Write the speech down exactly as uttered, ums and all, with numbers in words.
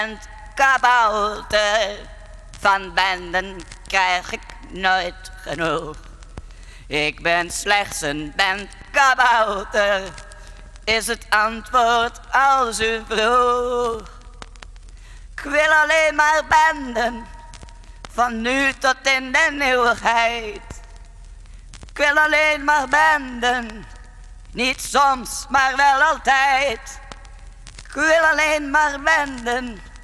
bent kabouter, van benden krijg ik nooit genoeg. Ik ben slechts een bent kabouter, is het antwoord als u vroeg. Ik wil alleen maar benden, van nu tot in de eeuwigheid. Ik wil alleen maar benden, niet soms, maar wel altijd. Ik wil alleen maar benden,